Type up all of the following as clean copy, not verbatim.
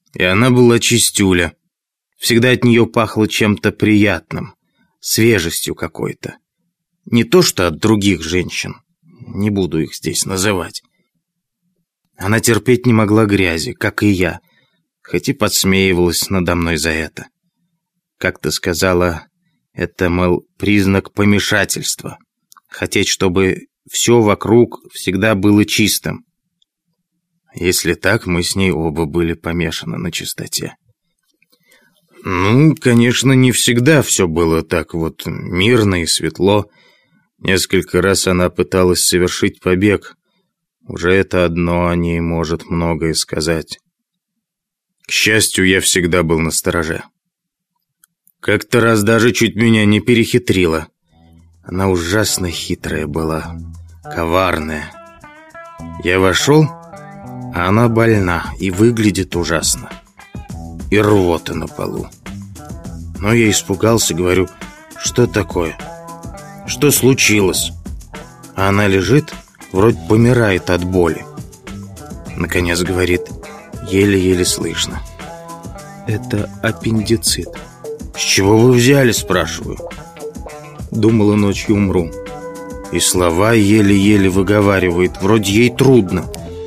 И она была чистюля. Всегда от нее пахло чем-то приятным, свежестью какой-то. Не то что от других женщин, не буду их здесь называть. Она терпеть не могла грязи, как и я, хоть и подсмеивалась надо мной за это. Как-то сказала, это, мол, признак помешательства. Хотеть, чтобы все вокруг всегда было чистым. Если так, мы с ней оба были помешаны на чистоте. Ну, конечно, не всегда все было так вот мирно и светло. Несколько раз она пыталась совершить побег. Уже это одно о ней может многое сказать. К счастью, я всегда был настороже. Как-то раз даже чуть меня не перехитрила. Она ужасно хитрая была, коварная. Я вошел, а она больна и выглядит ужасно. И рвота на полу. Но я испугался, говорю, что такое? Что случилось? А она лежит, вроде помирает от боли. Наконец говорит, еле-еле слышно. Это аппендицит. С чего вы взяли, спрашиваю? Думала, ночью умру. И слова еле-еле выговаривает, вроде ей трудно.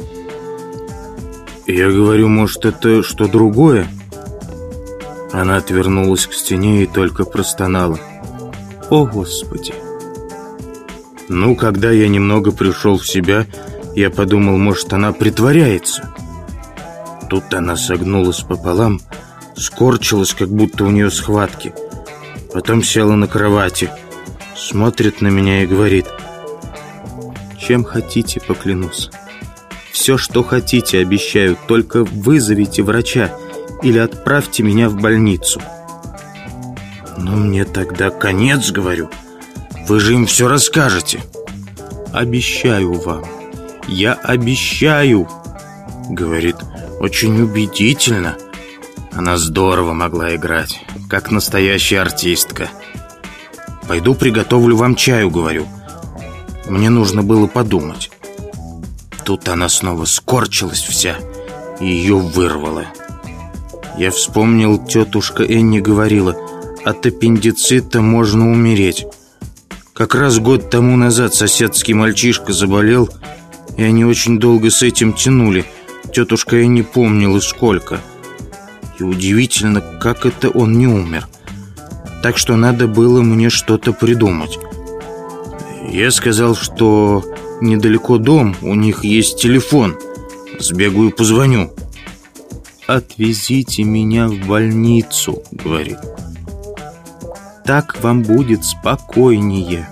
Я говорю, может, это что другое? Она отвернулась к стене и только простонала. О, Господи! Ну, когда я немного пришел в себя, я подумал, может, она притворяется. Тут она согнулась пополам, скорчилась, как будто у нее схватки. Потом села на кровати, смотрит на меня и говорит: чем хотите, поклянусь. Все, что хотите, обещаю, только вызовите врача или отправьте меня в больницу. Ну, мне тогда конец, говорю. Вы же им все расскажете. Обещаю вам. Я обещаю. Говорит, очень убедительно. Она здорово могла играть, как настоящая артистка. Пойду приготовлю вам чаю, говорю. Мне нужно было подумать. Тут она снова скорчилась вся, и ее вырвало. Я вспомнил, тетушка Энни говорила, от аппендицита можно умереть. Как раз год тому назад соседский мальчишка заболел, и они очень долго с этим тянули. Тетушка Энни помнила, сколько. И удивительно, как это он не умер. Так что надо было мне что-то придумать. Я сказал, что недалеко дом, у них есть телефон. Сбегаю, позвоню. «Отвезите меня в больницу», — говорит. «Так вам будет спокойнее».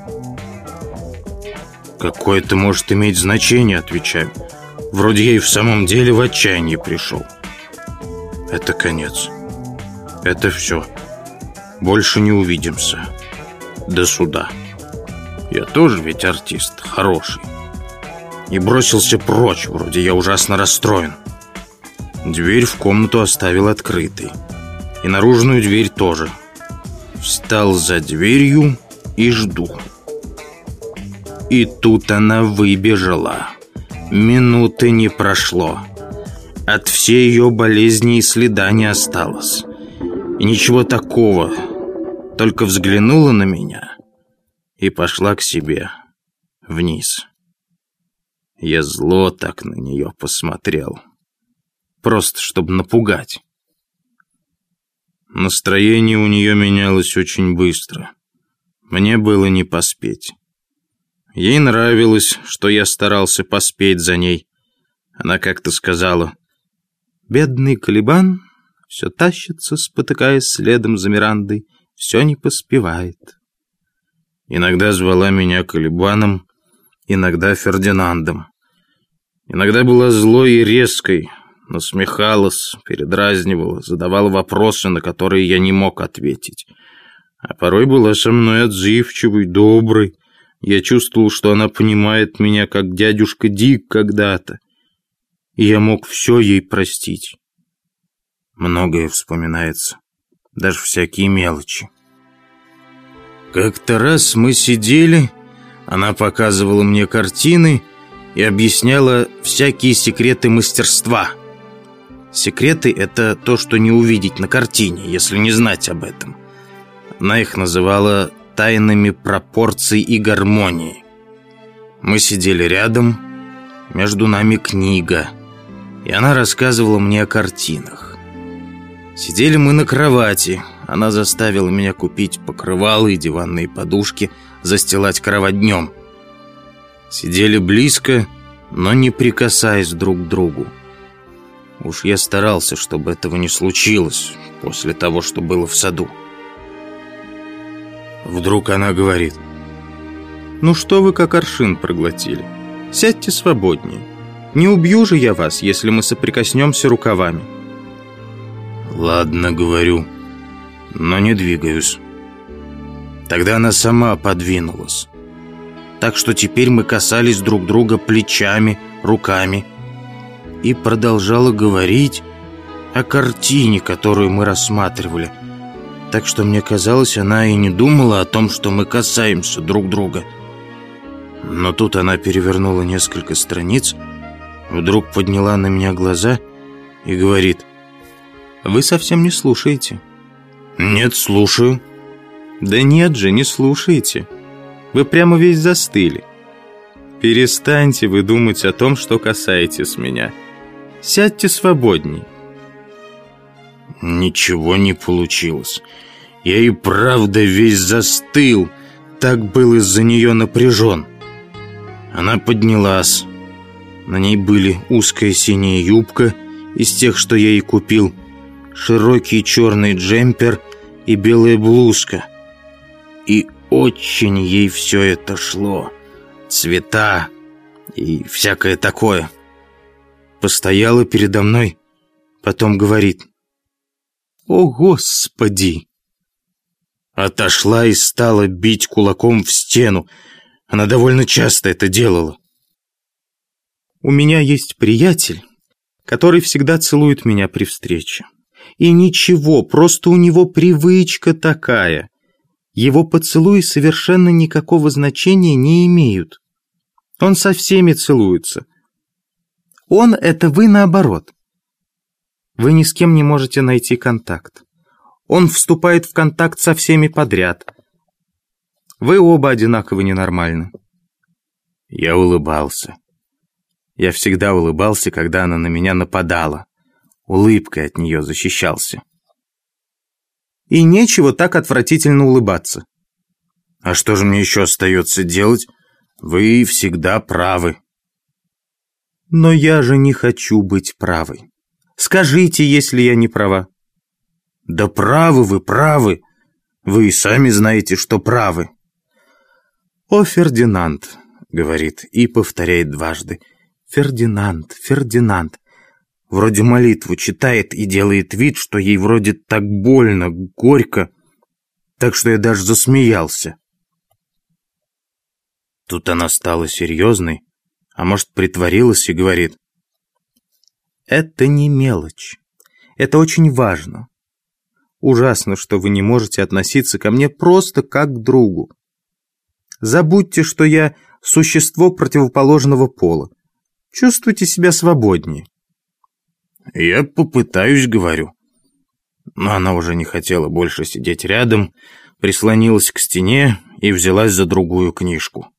«Какое это может иметь значение?» — отвечаю. «Вроде я и в самом деле в отчаянии пришел». Это конец. Это все. Больше не увидимся. До суда. Я тоже ведь артист, хороший. И бросился прочь, вроде я ужасно расстроен. Дверь в комнату оставил открытой. И наружную дверь тоже. Встал за дверью и жду. И тут она выбежала. Минуты не прошло. От всей ее болезни и следа не осталось. И ничего такого. Только взглянула на меня и пошла к себе вниз. Я зло так на нее посмотрел. Просто чтобы напугать. Настроение у нее менялось очень быстро. Мне было не поспеть. Ей нравилось, что я старался поспеть за ней. Она как-то сказала: «Бедный Калибан все тащится, спотыкаясь следом за Мирандой, все не поспевает». Иногда звала меня Калибаном, иногда Фердинандом. Иногда была злой и резкой, насмехалась, передразнивала, задавала вопросы, на которые я не мог ответить. А порой была со мной отзывчивой, доброй. Я чувствовал, что она понимает меня, как дядюшка Дик когда-то. И я мог все ей простить. Многое вспоминается, даже всякие мелочи. Как-то раз мы сидели, она показывала мне картины и объясняла всякие секреты мастерства. Секреты — это то, что не увидеть на картине, если не знать об этом. Она их называла тайнами пропорций и гармонии. Мы сидели рядом, между нами книга, и она рассказывала мне о картинах. Сидели мы на кровати. Она заставила меня купить покрывало и диванные подушки, застилать кровать днем. Сидели близко, но не прикасаясь друг к другу. Уж я старался, чтобы этого не случилось после того, что было в саду. Вдруг она говорит: «Ну что вы как аршин проглотили? Сядьте свободнее. Не убью же я вас, если мы соприкоснемся рукавами». «Ладно, — говорю, — но не двигаюсь». Тогда она сама подвинулась. Так что теперь мы касались друг друга плечами, руками. И продолжала говорить о картине, которую мы рассматривали. Так что мне казалось, она и не думала о том, что мы касаемся друг друга. Но тут она перевернула несколько страниц, вдруг подняла на меня глаза и говорит: «Вы совсем не слушаете». «Нет, слушаю». «Да нет же, не слушаете. Вы прямо весь застыли. Перестаньте вы думать о том, что касаетесь меня. Сядьте свободней». Ничего не получилось. Я и правда весь застыл. Так был из-за нее напряжен. Она поднялась. На ней были узкая синяя юбка из тех, что я ей купил, широкий черный джемпер и белая блузка. И очень ей все это шло. Цвета и всякое такое. Постояла передо мной, потом говорит: «О, Господи!» Отошла и стала бить кулаком в стену. Она довольно часто это делала. «У меня есть приятель, который всегда целует меня при встрече. И ничего, просто у него привычка такая. Его поцелуи совершенно никакого значения не имеют. Он со всеми целуется. Он — это вы наоборот. Вы ни с кем не можете найти контакт. Он вступает в контакт со всеми подряд. Вы оба одинаково ненормальны». Я улыбался. Я всегда улыбался, когда она на меня нападала. Улыбкой от нее защищался. И нечего так отвратительно улыбаться. А что же мне еще остается делать? Вы всегда правы. Но я же не хочу быть правой. Скажите, если я не права. Да правы вы, правы. Вы и сами знаете, что правы. «О, Фердинанд», — говорит и повторяет дважды. «Фердинанд, Фердинанд». Вроде молитву читает и делает вид, что ей вроде так больно, горько, так что я даже засмеялся. Тут она стала серьезной, а может, притворилась и говорит: «Это не мелочь. Это очень важно. Ужасно, что вы не можете относиться ко мне просто как к другу. Забудьте, что я существо противоположного пола. Чувствуйте себя свободнее». «Я попытаюсь, — говорю». Но она уже не хотела больше сидеть рядом, прислонилась к стене и взялась за другую книжку.